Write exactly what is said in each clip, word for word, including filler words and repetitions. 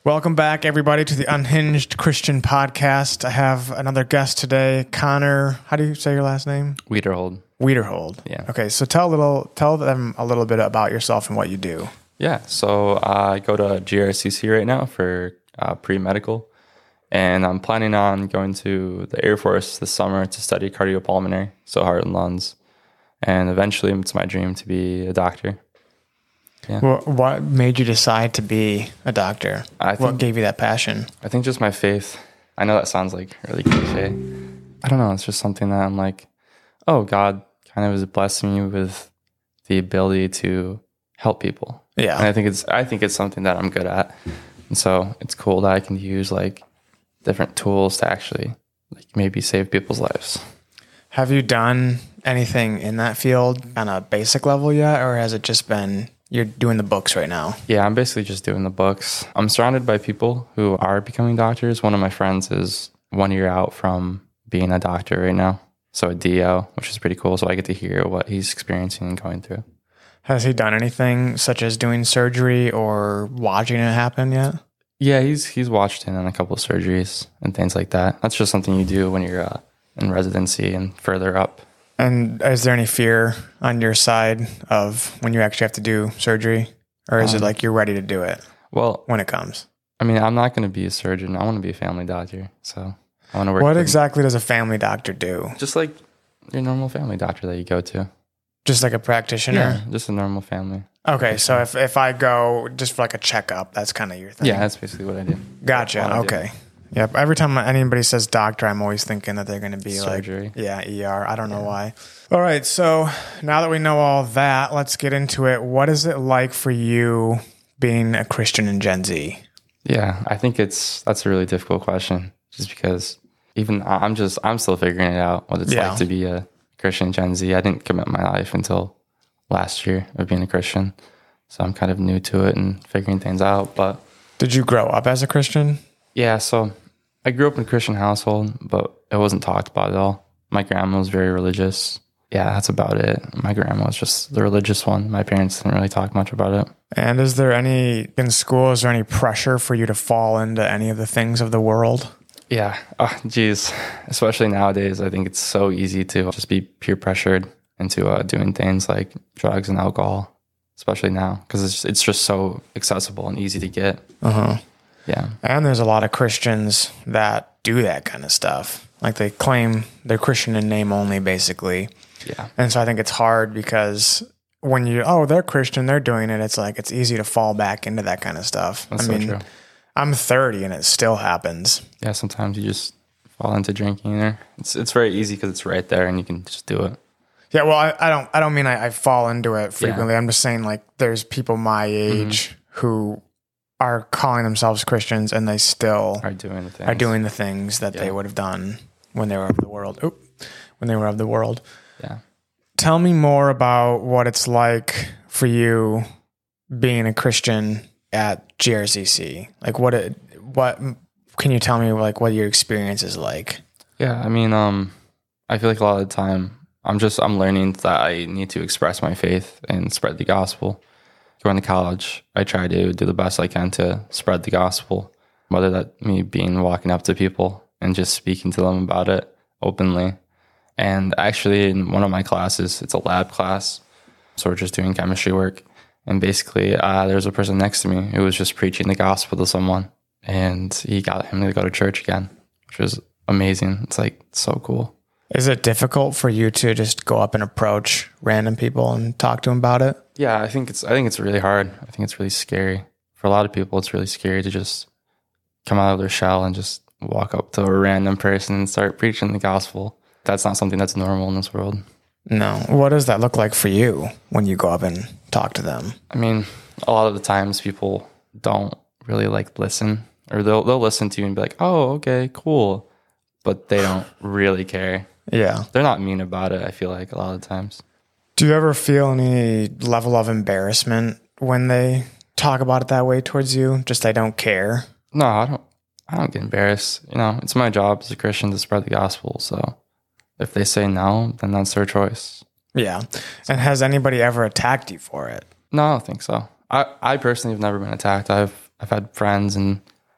Welcome back, everybody, to the Unhinged Christian Podcast. I have another guest today, Connor. How do you say your last name? Wiederhold. Wiederhold. Yeah. Okay, so tell a little, tell them a little bit about yourself and what you do. Yeah, so I go to G R C C right now for uh, pre-medical, and I'm planning on going to the Air Force this summer to study cardiopulmonary, so heart and lungs, and eventually it's my dream to be a doctor. Yeah. Well, what made you decide to be a doctor? I think, what gave you that passion? I think just my faith. I know that sounds like really cliche. I don't know. It's just something that I'm like, oh, God kind of has blessed me with the ability to help people. Yeah. And I think it's I think it's something that I'm good at. And so it's cool that I can use like different tools to actually like maybe save people's lives. Have you done anything in that field on a basic level yet, or has it just been you're doing the books right now? Yeah, I'm basically just doing the books. I'm surrounded by people who are becoming doctors. One of my friends is one year out from being a doctor right now. So a D O, which is pretty cool. So I get to hear what he's experiencing and going through. Has he done anything such as doing surgery or watching it happen yet? Yeah, he's he's watched in on a couple of surgeries and things like that. That's just something you do when you're uh, in residency and further up. And is there any fear on your side of when you actually have to do surgery? Or is um, it like you're ready to do it well when it comes? I mean, I'm not going to be a surgeon. I want to be a family doctor. So I want to work. What exactly does a family doctor do? Just like your normal family doctor that you go to. Just like a practitioner? Yeah, just a normal family. Okay, so if, if I go just for like a checkup, that's kind of your thing? Yeah, that's basically what I do. Gotcha, okay. Do. Yep. Every time anybody says doctor, I'm always thinking that they're going to be surgery. Like, yeah, E R. I don't know yeah. why. All right. So now that we know all that, let's get into it. What is it like for you being a Christian in Gen Z? Yeah, I think it's, that's a really difficult question just because even I'm just, I'm still figuring it out what it's yeah. like to be a Christian in Gen Z. I didn't commit my life until last year of being a Christian. So I'm kind of new to it and figuring things out. But did you grow up as a Christian? Yeah. So I grew up in a Christian household, but it wasn't talked about at all. My grandma was very religious. Yeah, that's about it. My grandma was just the religious one. My parents didn't really talk much about it. And is there any, in school, is there any pressure for you to fall into any of the things of the world? Yeah. Oh, geez. Especially nowadays, I think it's so easy to just be peer pressured into uh, doing things like drugs and alcohol, especially now, because it's, it's just so accessible and easy to get. Uh-huh. Yeah. And there's a lot of Christians that do that kind of stuff. Like they claim they're Christian in name only, basically. Yeah. And so I think it's hard because when you, oh, they're Christian, they're doing it, it's like it's easy to fall back into that kind of stuff. That's I so mean, true. I'm thirty and it still happens. Yeah, sometimes you just fall into drinking there. It's it's very easy because it's right there and you can just do it. Yeah, well, I, I don't I don't mean I, I fall into it frequently. Yeah. I'm just saying like there's people my age mm-hmm. who are calling themselves Christians and they still are doing the things, are doing the things that yeah. they would have done when they were of the world. Oop, when they were of the world. Yeah. Tell me more about what it's like for you being a Christian at G R C C. Like what it, what can you tell me like what your experience is like? Yeah, I mean, um, I feel like a lot of the time I'm just I'm learning that I need to express my faith and spread the gospel. Going to college, I try to do the best I can to spread the gospel, whether that me being walking up to people and just speaking to them about it openly. And actually in one of my classes, it's a lab class, so we're just doing chemistry work. And basically uh, there was a person next to me who was just preaching the gospel to someone, and he got him to go to church again, which was amazing. It's like so cool. Is it difficult for you to just go up and approach random people and talk to them about it? Yeah, I think it's I think it's really hard. I think it's really scary. For a lot of people, it's really scary to just come out of their shell and just walk up to a random person and start preaching the gospel. That's not something that's normal in this world. No. What does that look like for you when you go up and talk to them? I mean, a lot of the times people don't really like listen, or they'll they'll listen to you and be like, "Oh, okay, cool," but they don't really care. Yeah. They're not mean about it, I feel like, a lot of times. Do you ever feel any level of embarrassment when they talk about it that way towards you? Just they don't care? No, I don't I don't get embarrassed. You know, it's my job as a Christian to spread the gospel, so if they say no, then that's their choice. Yeah. And has anybody ever attacked you for it? No, I don't think so. I, I personally have never been attacked. I've I've had friends and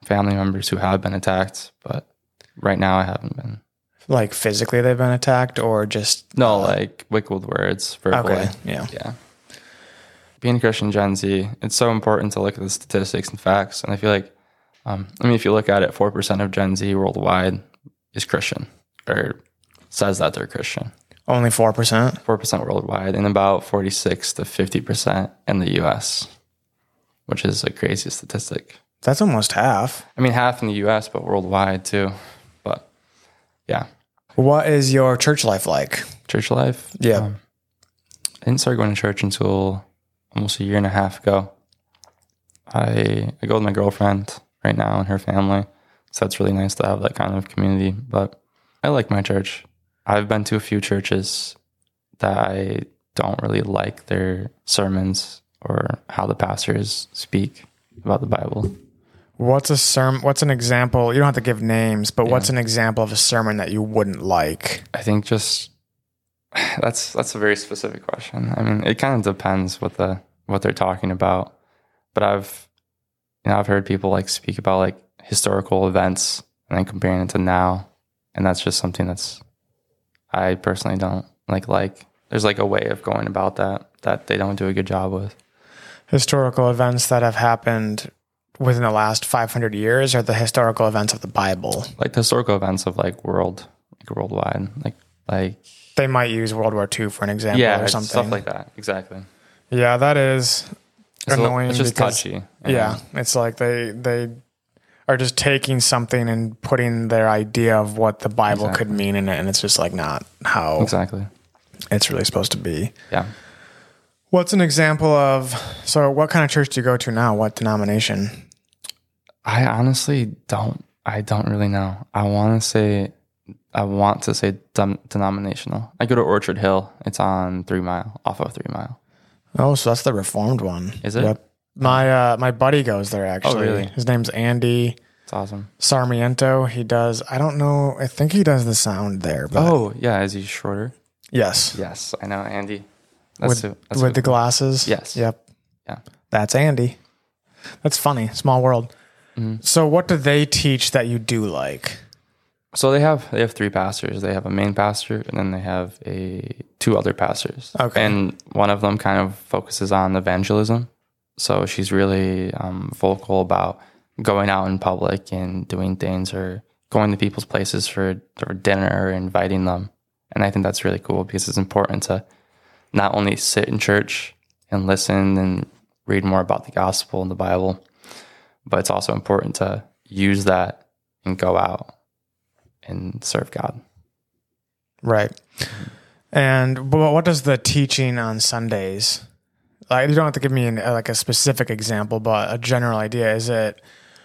family members who have been attacked, but right now I haven't been. Like physically they've been attacked or just... No, like wicked words, verbally. Okay, yeah. Yeah. Being a Christian Gen Z, it's so important to look at the statistics and facts. And I feel like, um, I mean, if you look at it, four percent of Gen Z worldwide is Christian or says that they're Christian. Only four percent? four percent worldwide and about forty-six to fifty percent in the U S, which is a crazy statistic. That's almost half. I mean, half in the U S, but worldwide too. But yeah. What is your church life like? Church life? Yeah. Um, I didn't start going to church until almost a year and a half ago. I I go with my girlfriend right now and her family. So that's really nice to have that kind of community. But I like my church. I've been to a few churches that I don't really like their sermons or how the pastors speak about the Bible. What's a sermon? What's an example? You don't have to give names, but Yeah. what's an example of a sermon that you wouldn't like? I think just that's that's a very specific question. I mean, it kind of depends what the what they're talking about. But I've you know I've heard people like speak about like historical events and then comparing it to now, and that's just something that's I personally don't like. Like there's like a way of going about that that they don't do a good job with. Historical events that have happened within the last five hundred years, or the historical events of the Bible? Like the historical events of like world, like worldwide, like like They might use World War Two for an example yeah, or it's something. stuff like that. Exactly. Yeah, that is It's, a, annoying. it's just because, touchy. Yeah, it's like they they are just taking something and putting their idea of what the Bible Exactly. could mean in it, and it's just like not how Exactly. it's really supposed to be. Yeah. What's an example of, so what kind of church do you go to now? What denomination? I honestly don't. I don't really know. I want to say, I want to say dem- denominational. I go to Orchard Hill. It's on Three Mile, off of Three Mile. Oh, so that's the Reformed one. Is it? Yep. My uh, my buddy goes there actually. Oh, really? His name's Andy It's awesome. Sarmiento. He does, I don't know, I think he does the sound there. But Oh, yeah. Is he shorter? yes. Yes, I know Andy. That's With, who, that's with who- the glasses? Yes. Yep. Yeah. That's Andy. That's funny. Small world. Mhm. So what do they teach that you do like? So they have they have three pastors. They have a main pastor, and then they have a two other pastors. Okay. And one of them kind of focuses on evangelism. So she's really um, vocal about going out in public and doing things, or going to people's places for, for dinner, or inviting them. And I think that's really cool because it's important to not only sit in church and listen and read more about the gospel and the Bible, but it's also important to use that and go out and serve God. Right. And but what does the teaching on Sundays, like, you don't have to give me an, like a specific example, but a general idea. Is it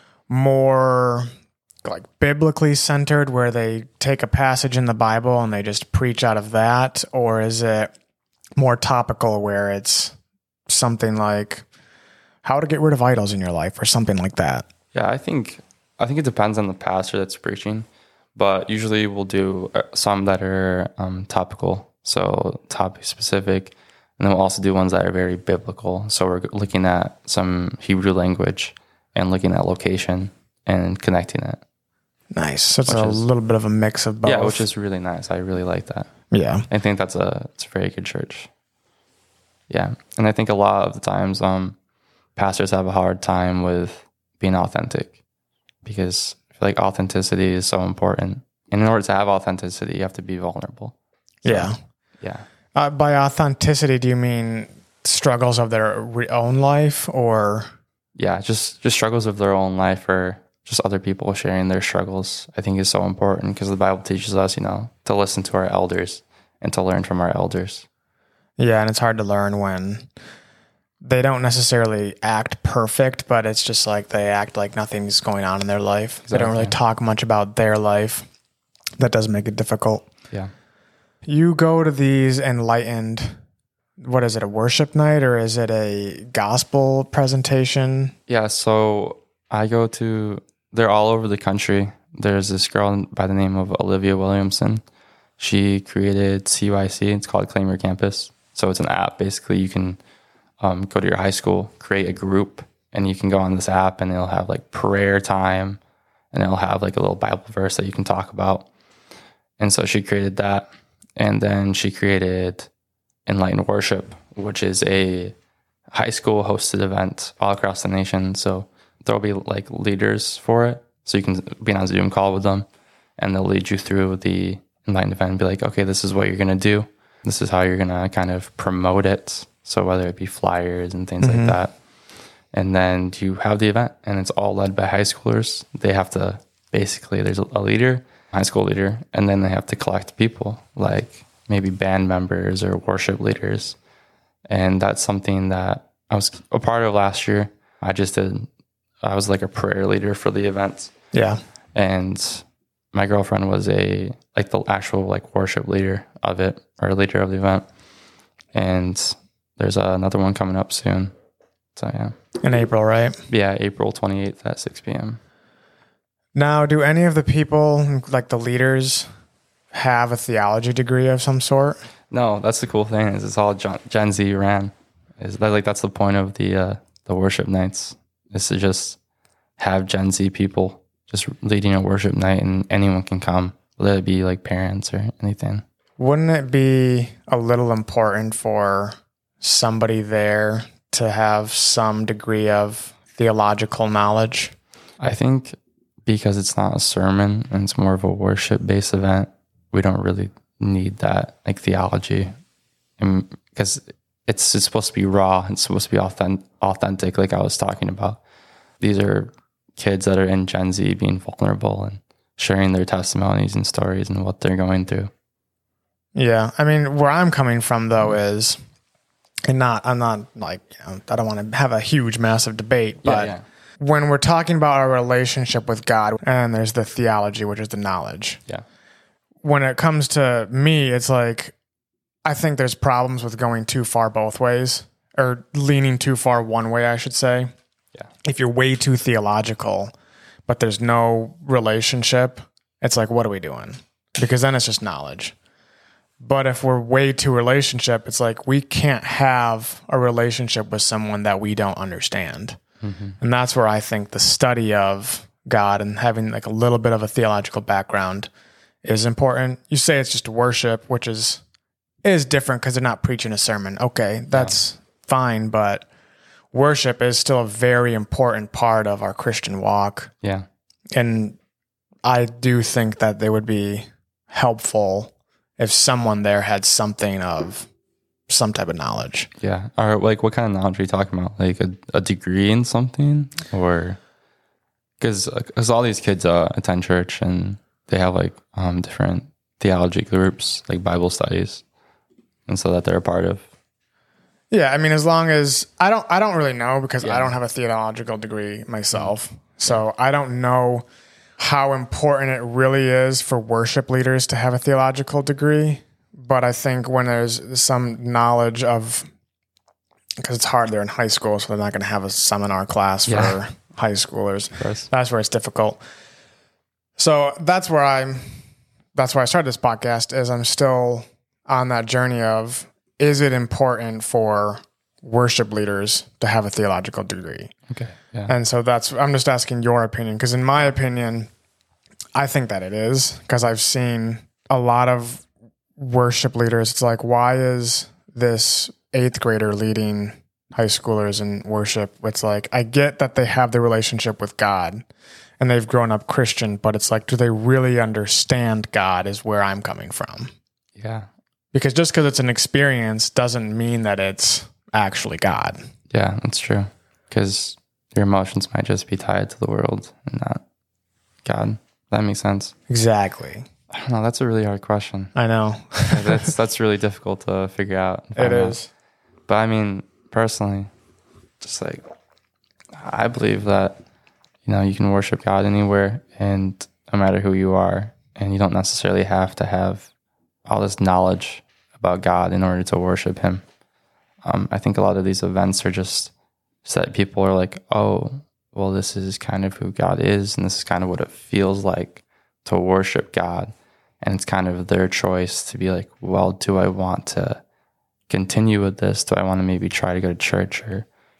more like biblically centered where they take a passage in the Bible and they just preach out of that? Or is it more topical where it's something like how to get rid of idols in your life or something like that? Yeah, I think I think it depends on the pastor that's preaching, but usually we'll do uh, some that are um, topical, so topic specific, and then we'll also do ones that are very biblical. So we're looking at some Hebrew language and looking at location and connecting it. Nice. So it's Which a is- little bit of a mix of both. Yeah, which is really nice. I really like that. yeah. I think that's a it's a very good church. Yeah, and I think a lot of the times um, pastors have a hard time with being authentic because I feel like authenticity is so important. And in order to have authenticity, you have to be vulnerable. So, Yeah. Yeah. Uh, by authenticity, do you mean struggles of their re- own life, or? Yeah, just just struggles of their own life, or just other people sharing their struggles, I think is so important because the Bible teaches us, you know, to listen to our elders and to learn from our elders. Yeah, and it's hard to learn when they don't necessarily act perfect, but it's just like they act like nothing's going on in their life. They don't really Exactly. talk much about their life. That does make it difficult. Yeah. You go to these enlightened, what is it, a worship night, or is it a gospel presentation? Yeah, so I go to, they're all over the country. There's this girl by the name of Olivia Williamson. She created C Y C. It's called Claim Your Campus. So it's an app. Basically, you can um, go to your high school, create a group, and you can go on this app and it'll have like prayer time, and it'll have like a little Bible verse that you can talk about. And so she created that. And then she created Enlightened Worship, which is a high school hosted event all across the nation. So there'll be like leaders for it. So you can be on a Zoom call with them, and they'll lead you through the Enlightened event and be like, okay, this is what you're going to do. This is how you're going to kind of promote it. So whether it be flyers and things mm-hmm. like that. And then you have the event, and it's all led by high schoolers. They have to basically, there's a leader, high school leader, and then they have to collect people like maybe band members or worship leaders. And that's something that I was a part of last year. I just did, I was like a prayer leader for the events. Yeah. And my girlfriend was a, like the actual like worship leader of it, or leader of the event. And there's another one coming up soon. So yeah. In April, right? Yeah, April twenty-eighth at six p.m. Now, do any of the people, like the leaders, have a theology degree of some sort? No, that's the cool thing, is it's all Gen Z ran. Is that like that's the point of the uh, the worship nights, is to just have Gen Z people just leading a worship night, and anyone can come, whether it be like parents or anything. Wouldn't it be a little important for somebody there to have some degree of theological knowledge? I think because it's not a sermon and it's more of a worship-based event, we don't really need that like theology, and because it's, it's supposed to be raw, it's supposed to be authentic, authentic, like I was talking about. These are kids that are in Gen Z being vulnerable and sharing their testimonies and stories and what they're going through. Yeah, I mean, where I'm coming from though is, and not, I'm not like, you know, I don't want to have a huge, massive debate, but yeah, yeah. When we're talking about our relationship with God, and there's the theology, which is the knowledge. Yeah. When it comes to me, it's like, I think there's problems with going too far both ways, or leaning too far one way, I should say. Yeah. If you're way too theological, but there's no relationship, it's like, what are we doing? Because then it's just knowledge. But if we're way too relationship, it's like, we can't have a relationship with someone that we don't understand. Mm-hmm. And that's where I think the study of God and having like a little bit of a theological background is important. You say it's just worship, which is is different because they're not preaching a sermon. Okay, that's yeah. fine, but worship is still a very important part of our Christian walk. Yeah. And I do think that they would be helpful if someone there had something of some type of knowledge. Yeah. Or like, what kind of knowledge are you talking about? Like a, a degree in something? Or because because all these kids uh, attend church, and they have like um, different theology groups, like Bible studies, and so that they're a part of. Yeah, I mean, as long as I don't, I don't really know, because yeah. I don't have a theological degree myself, so I don't know how important it really is for worship leaders to have a theological degree. But I think when there's some knowledge of, because it's hard, they're in high school, so they're not going to have a seminar class for yeah. high schoolers. That's where it's difficult. So that's where I'm, that's where I started this podcast, is I'm still on that journey of, is it important for worship leaders to have a theological degree? Okay. Yeah. And so that's, I'm just asking your opinion, because in my opinion, I think that it is, because I've seen a lot of worship leaders. It's like, why is this eighth grader leading high schoolers in worship? It's like, I get that they have the relationship with God and they've grown up Christian, but it's like, do they really understand God, is where I'm coming from. Yeah. Because just because it's an experience doesn't mean that it's actually God. Yeah, that's true. Because your emotions might just be tied to the world and not God. That makes sense. Exactly. I don't know. That's a really hard question. I know. that's that's really difficult to figure out. It is. Out. But I mean, personally, just like, I believe that, you know, you can worship God anywhere, and no matter who you are, and you don't necessarily have to have all this knowledge about God in order to worship Him. Um, I think a lot of these events are just so that people are like, oh, well, this is kind of who God is, and this is kind of what it feels like to worship God. And it's kind of their choice to be like, well, do I want to continue with this? Do I want to maybe try to go to church or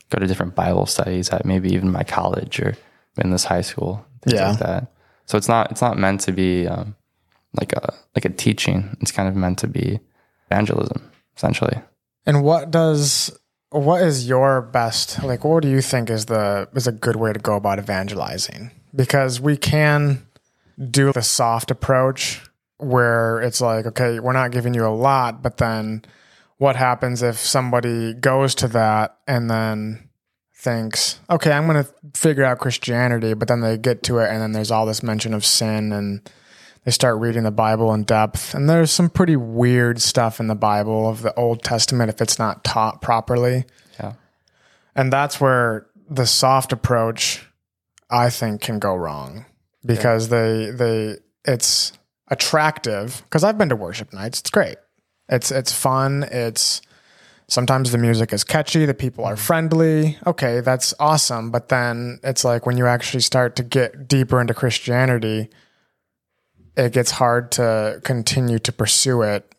go to different Bible studies at maybe even my college or in this high school, things Yeah. like that. So it's not it's not meant to be um, like a like a teaching. It's kind of meant to be evangelism, essentially. And what does what is your best, like, what do you think is the is a good way to go about evangelizing? Because we can do the soft approach where it's like, okay, we're not giving you a lot, but then what happens if somebody goes to that and then thinks, okay, I'm going to figure out Christianity, but then they get to it and then there's all this mention of sin and they start reading the Bible in depth. And there's some pretty weird stuff in the Bible of the Old Testament if it's not taught properly. Yeah. And that's where the soft approach, I think, can go wrong because yeah. they they it's attractive. Because I've been to worship nights. It's great. It's it's fun. It's sometimes the music is catchy. The people are friendly. Okay, that's awesome. But then it's like when you actually start to get deeper into Christianity, it gets hard to continue to pursue it.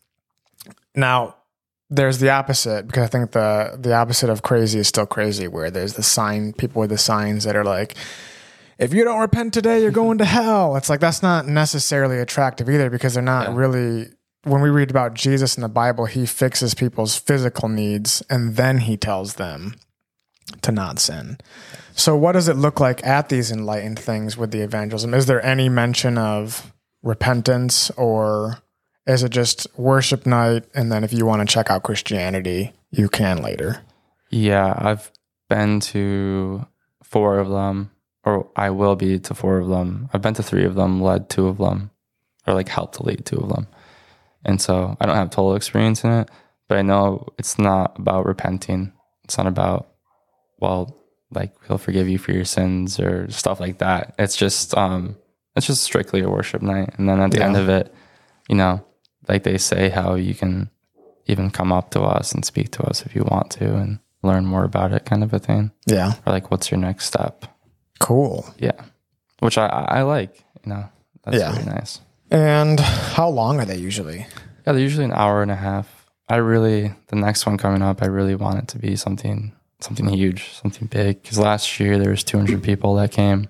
Now, there's the opposite, because I think the the opposite of crazy is still crazy, where there's the sign, people with the signs that are like, if you don't repent today, you're going to hell. It's like, that's not necessarily attractive either, because they're not yeah. really, when we read about Jesus in the Bible, he fixes people's physical needs and then he tells them to not sin. So what does it look like at these enlightened things with the evangelism? Is there any mention of repentance, or is it just worship night and then if you want to check out Christianity, you can later? Yeah, I've been to four of them, or I will be to four of them. I've been to three of them, led two of them, or like helped to lead two of them. And so I don't have total experience in it, but I know it's not about repenting. It's not about, well, like he'll forgive you for your sins or stuff like that. It's just, um, it's just strictly a worship night. And then at the yeah. end of it, you know, like they say how you can even come up to us and speak to us if you want to and learn more about it, kind of a thing. Yeah. Or like, what's your next step? Cool. Yeah. Which I, I like, you know, that's yeah. really nice. And how long are they usually? Yeah, they're usually an hour and a half. I really, the next one coming up, I really want it to be something, something huge, something big. Because last year there was two hundred people that came,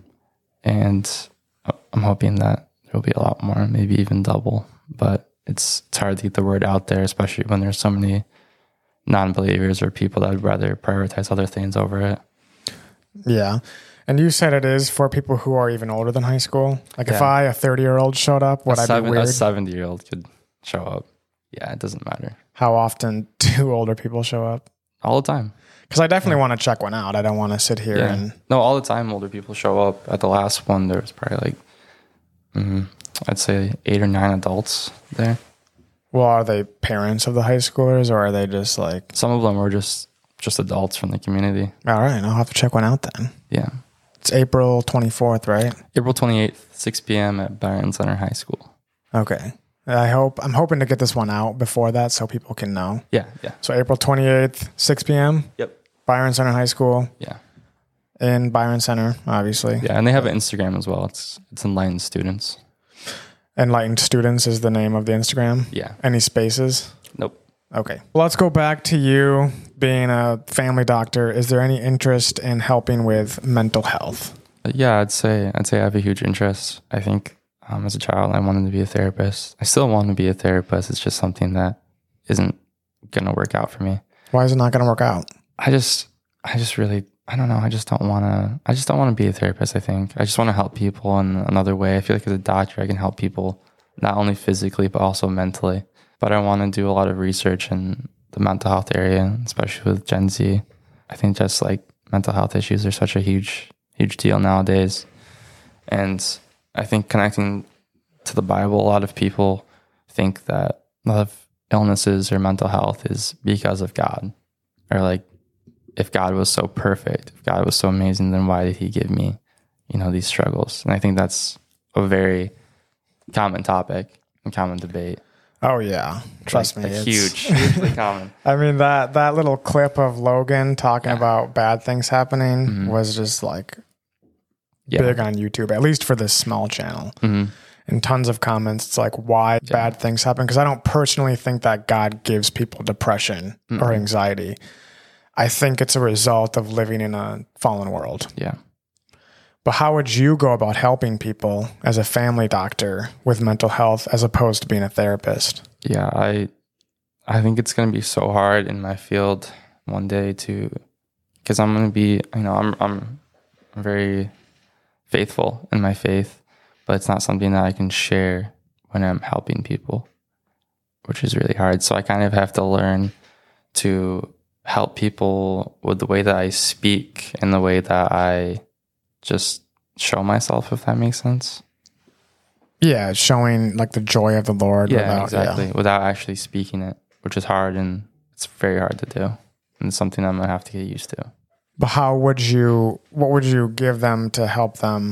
and I'm hoping that there'll be a lot more, maybe even double. But it's it's hard to get the word out there, especially when there's so many non-believers or people that would rather prioritize other things over it. Yeah. And you said it is for people who are even older than high school. Like yeah. if I, a thirty-year-old, showed up, would a I seven, be weird? A seventy-year-old could show up. Yeah, it doesn't matter. How often do older people show up? All the time. Because I definitely yeah. want to check one out. I don't want to sit here yeah. and... No, all the time older people show up. At the last one, there was probably like, mm, I'd say eight or nine adults there. Well, are they parents of the high schoolers, or are they just like... Some of them were just, just adults from the community. All right, I'll have to check one out then. Yeah. It's April twenty-fourth, right? April twenty-eighth, six p.m. at Byron Center High School. Okay. I hope, I'm hoping to get this one out before that so people can know. Yeah, yeah. So April twenty-eighth, six p.m.? Yep. Byron Center High School. Yeah. In Byron Center, obviously. Yeah, and they have an Instagram as well. It's it's Enlightened Students. Enlightened Students is the name of the Instagram? Yeah. Any spaces? Nope. Okay. Well, let's go back to you being a family doctor. Is there any interest in helping with mental health? Yeah, I'd say I'd say I have a huge interest. I think um, as a child, I wanted to be a therapist. I still want to be a therapist. It's just something that isn't going to work out for me. Why is it not going to work out? I just, I just really, I don't know. I just don't want to, I just don't want to be a therapist, I think. I just want to help people in another way. I feel like as a doctor, I can help people not only physically, but also mentally. But I want to do a lot of research in the mental health area, especially with Gen Z. I think just like mental health issues are such a huge, huge deal nowadays. And I think connecting to the Bible, a lot of people think that a lot of illnesses or mental health is because of God. Or like, if God was so perfect, if God was so amazing, then why did he give me, you know, these struggles? And I think that's a very common topic and common debate. Oh yeah, trust like, me, like huge, hugely common. I mean that that little clip of Logan talking yeah. about bad things happening mm-hmm. was just like yeah. big on YouTube, at least for this small channel. Mm-hmm. And tons of comments. It's like why yeah. bad things happen, because I don't personally think that God gives people depression mm-hmm. or anxiety. I think it's a result of living in a fallen world. Yeah. But how would you go about helping people as a family doctor with mental health as opposed to being a therapist? Yeah, I I think it's going to be so hard in my field one day to, because I'm going to be, you know, I'm I'm very faithful in my faith, but it's not something that I can share when I'm helping people, which is really hard. So I kind of have to learn to help people with the way that I speak and the way that I just show myself, if that makes sense. Yeah, showing like the joy of the Lord. Yeah, without, exactly. Yeah. Without actually speaking it, which is hard, and it's very hard to do. And it's something I'm going to have to get used to. But how would you, what would you give them to help them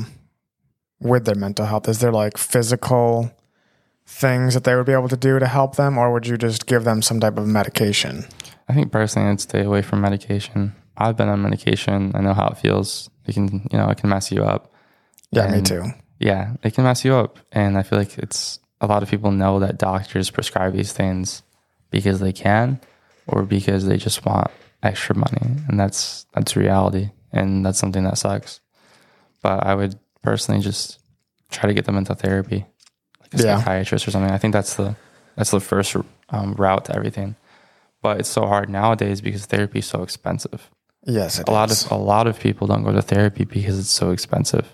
with their mental health? Is there like physical things that they would be able to do to help them, or would you just give them some type of medication? I think personally I'd stay away from medication. I've been on medication. I know how it feels. It can, you know, it can mess you up. Yeah, and me too. Yeah, it can mess you up. And I feel like it's, a lot of people know that doctors prescribe these things because they can, or because they just want extra money. And that's, that's reality. And that's something that sucks. But I would personally just try to get them into therapy, like a Yeah. psychiatrist or something. I think that's the, that's the first um, route to everything. But it's so hard nowadays because therapy is so expensive. Yes, it a lot is. of a lot of people don't go to therapy because it's so expensive.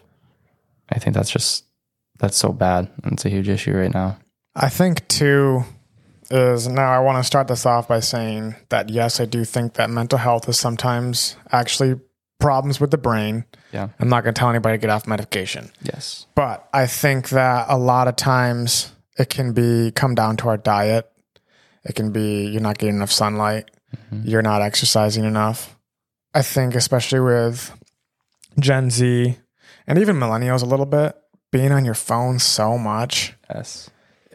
I think that's just that's so bad. And it's a huge issue right now. I think too is, now I want to start this off by saying that yes, I do think that mental health is sometimes actually problems with the brain. Yeah. I'm not going to tell anybody to get off medication. Yes. But I think that a lot of times it can be come down to our diet. It can be you're not getting enough sunlight. Mm-hmm. You're not exercising enough. I think especially with Gen Z and even millennials a little bit, being on your phone so much Yes.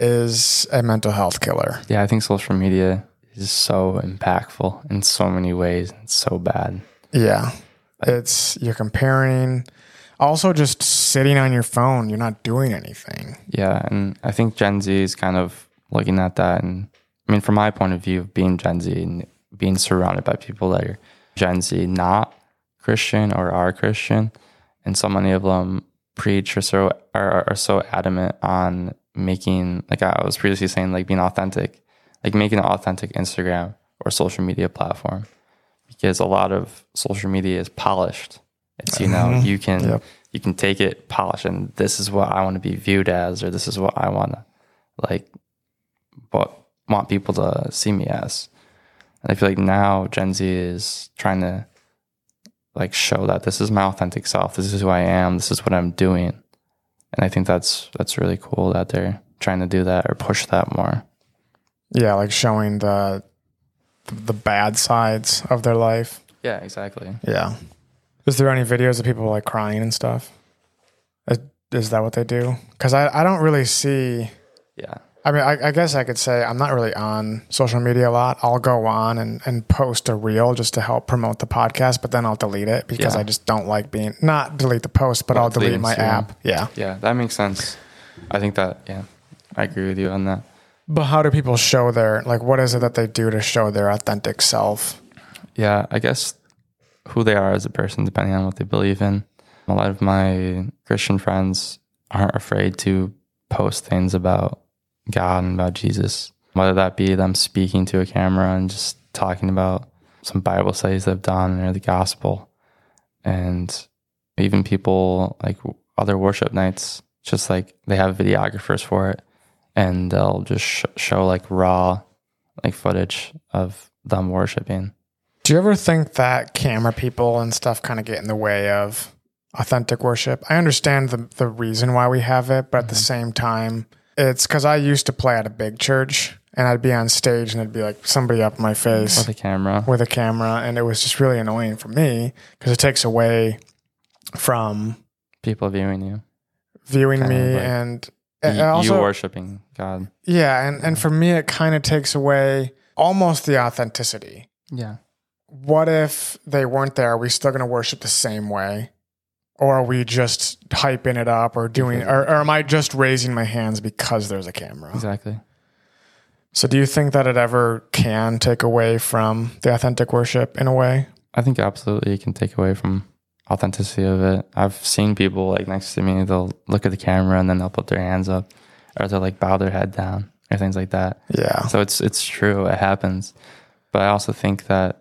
is a mental health killer. Yeah, I think social media is so impactful in so many ways. It's so bad. Yeah. It's, you're comparing. Also just sitting on your phone, you're not doing anything. Yeah, and I think Gen Z is kind of looking at that. And I mean, from my point of view of being Gen Z and being surrounded by people that are Gen Z, not Christian or are Christian, and so many of them preach or so are, are so adamant on making, like I was previously saying, like being authentic, like making an authentic Instagram or social media platform, because a lot of social media is polished. It's, you know, mm-hmm. you can yep. you can take it, polish, and this is what I want to be viewed as, or this is what I want to like, what want people to see me as. And I feel like now Gen Z is trying to like show that this is my authentic self. This is who I am. This is what I'm doing. And I think that's that's really cool that they're trying to do that or push that more. Yeah, like showing the the bad sides of their life. Yeah, exactly. Yeah. Is there any videos of people like crying and stuff? Is, is that what they do? Because I, I don't really see. Yeah. I mean, I, I guess I could say I'm not really on social media a lot. I'll go on and, and post a reel just to help promote the podcast, but then I'll delete it because yeah. I just don't like being, not delete the post, but well, I'll delete my app. Yeah. Yeah, that makes sense. I think that, yeah, I agree with you on that. But how do people show their, like, what is it that they do to show their authentic self? Yeah, I guess who they are as a person, depending on what they believe in. A lot of my Christian friends aren't afraid to post things about God and about Jesus, whether that be them speaking to a camera and just talking about some Bible studies they've done or the gospel. And even people like other worship nights, just like they have videographers for it, and they'll just sh- show like raw like footage of them worshiping. Do you ever think that camera people and stuff kind of get in the way of authentic worship? I understand the the reason why we have it, but at mm-hmm. the same time, it's because I used to play at a big church and I'd be on stage and it'd be like somebody up in my face with a camera with a camera. And it was just really annoying for me because it takes away from people viewing you, viewing kind me like and, and you, also you worshiping God. Yeah. And, and for me, it kind of takes away almost the authenticity. Yeah. What if they weren't there? Are we still going to worship the same way? Or are we just hyping it up or doing, or, or am I just raising my hands because there's a camera? Exactly. So do you think that it ever can take away from the authentic worship in a way? I think absolutely it can take away from authenticity of it. I've seen people like next to me, they'll look at the camera and then they'll put their hands up, or they'll like bow their head down or things like that. Yeah. So it's it's true, it happens. But I also think that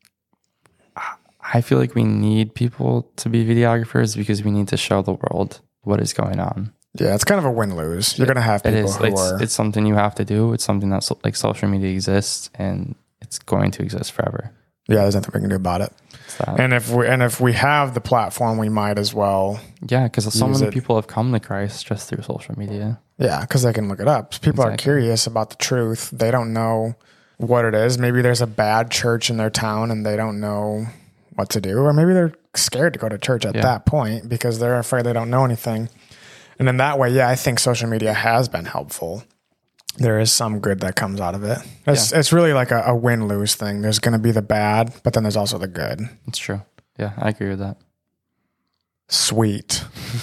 I feel like we need people to be videographers because we need to show the world what is going on. Yeah, it's kind of a win-lose. You're going to have people it is. who It's, are... it's something you have to do. It's something that so, like social media exists and it's going to exist forever. Yeah, there's nothing we can do about it. And if we and if we have the platform, we might as well. Yeah, because so many it. people have come to Christ just through social media. Yeah, because they can look it up. People exactly. are curious about the truth. They don't know what it is. Maybe there's a bad church in their town and they don't know what to do. Or maybe they're scared to go to church at yeah. that point because they're afraid they don't know anything. And in that way, yeah, I think social media has been helpful. There is some good that comes out of it. It's yeah. it's really like a, a win-lose thing. There's going to be the bad, but then there's also the good. It's true. Yeah, I agree with that. Sweet.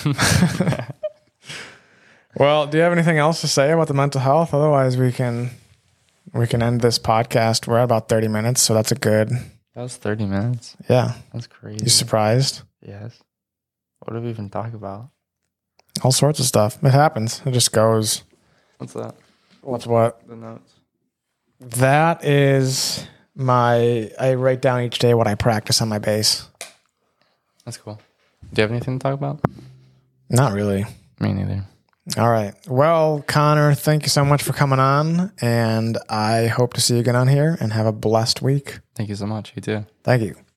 Well, do you have anything else to say about the mental health? Otherwise, we can we can end this podcast. We're at about thirty minutes, so that's a good... That was thirty minutes? Yeah. That's crazy. You surprised? Yes. What did we even talk about? All sorts of stuff. It happens. It just goes. What's that? What's what? The notes. That is my... I write down each day what I practice on my bass. That's cool. Do you have anything to talk about? Not really. Me neither. All right. Well, Connor, thank you so much for coming on, and I hope to see you again on here, and have a blessed week. Thank you so much. You too. Thank you.